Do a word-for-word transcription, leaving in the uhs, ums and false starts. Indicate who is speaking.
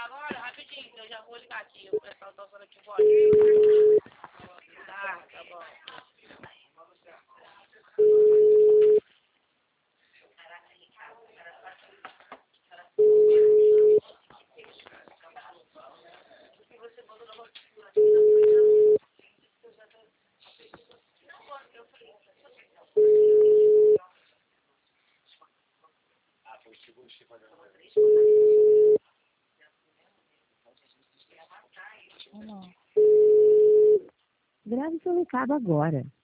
Speaker 1: agora, rapidinho, que eu já vou ligar aqui. O pessoal tá usando aqui o voz. Tá, tá bom.
Speaker 2: Grave seu recado agora.